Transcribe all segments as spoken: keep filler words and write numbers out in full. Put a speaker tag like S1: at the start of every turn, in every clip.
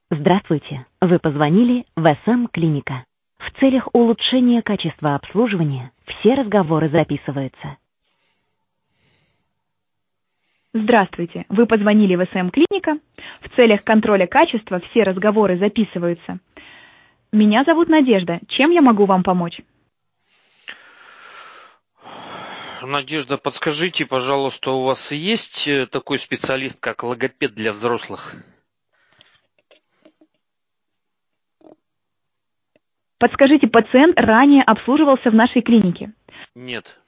S1: Здравствуйте! Вы позвонили в эс эм Клиника. В целях улучшения качества обслуживания все разговоры записываются.
S2: Здравствуйте! Вы позвонили в эс эм Клиника. В целях контроля качества все разговоры записываются. Меня зовут Надежда. Чем я могу вам помочь?
S3: Надежда, подскажите, пожалуйста, у вас есть такой специалист, как логопед для взрослых?
S2: Подскажите, пациент ранее обслуживался в нашей клинике?
S3: Нет.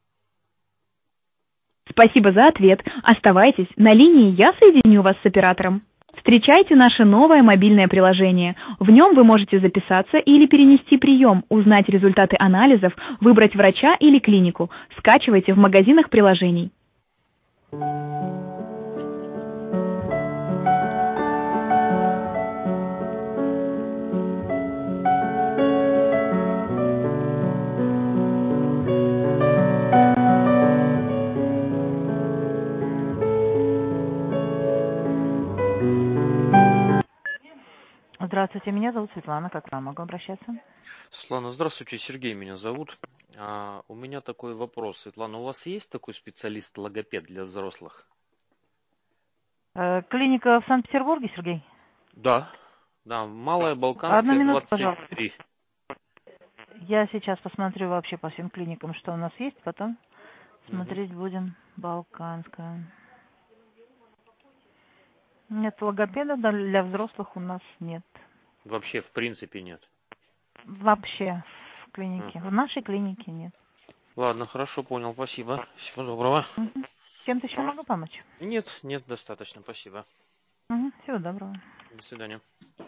S2: Спасибо за ответ. Оставайтесь. На линии я соединю вас с оператором. Встречайте наше новое мобильное приложение. В нем вы можете записаться или перенести прием, узнать результаты анализов, выбрать врача или клинику. Скачивайте в магазинах приложений.
S4: Здравствуйте, меня зовут Светлана. Как к вам могу обращаться?
S3: Светлана, здравствуйте, Сергей меня зовут. А, у меня такой вопрос. Светлана, у вас есть такой специалист-логопед для взрослых?
S4: Э, клиника в Санкт-Петербурге, Сергей?
S3: Да. Да, Малая
S4: Одну
S3: Балканская,
S4: минуту,
S3: двадцать
S4: пожалуйста.
S3: три.
S4: Я сейчас посмотрю вообще по всем клиникам, что у нас есть, потом
S3: Мгм.
S4: смотреть будем. Балканская. Нет, логопеда для взрослых у нас нет.
S3: Вообще, в принципе, нет.
S4: Вообще в
S3: М.
S4: клинике. В нашей клинике нет.
S3: Ладно, хорошо, понял, спасибо. Всего доброго.
S4: Мгм. Чем-то еще могу помочь?
S3: Нет, нет, достаточно, спасибо.
S4: Мгм. Всего доброго.
S3: До свидания.